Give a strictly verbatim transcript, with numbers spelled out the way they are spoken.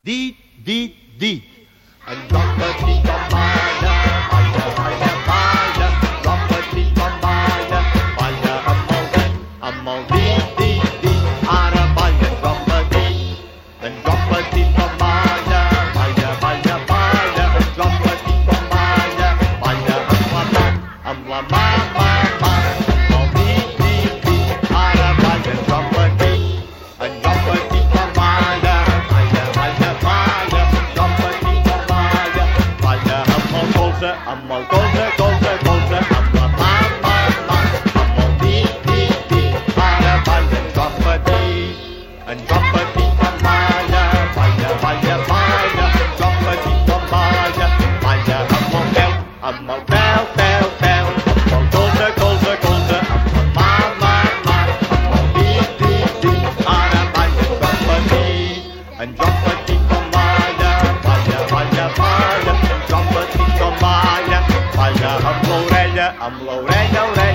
Dit, dit, dit. En rompeti bamballa, balla, balla, balla. Rompeti bamballa, balla amb el dit, amb el dit, dit, dit. Ara balla en rompeti, en rompeti bamballa, balla, balla, balla. En rompeti bamballa, balla amb la mà, amb la mà, mà, mà. Amb el dit, dit, dit. Ara balla en rompeti, en rompeti bamballa, balla, balla, balla. En rompeti bamballa, balla amb el colze, amb el colze, colze, colze. Amb la mà, mà, mà. Amb el dit, dit, dit. Ara balla en rompeti, en rompeti bamballa, balla, balla, balla. En rompeti bamballa, balla amb el peu, amb el peu, peu, peu. Amb el colze, colze, colze. Amb la mà, mà, mà. Amb el dit, dit, dit. Ara balla en rompeti, en rompeti bamballa, balla, balla, balla. En rompeti bamballa, balla amb l'orella, amb l'orella, orella.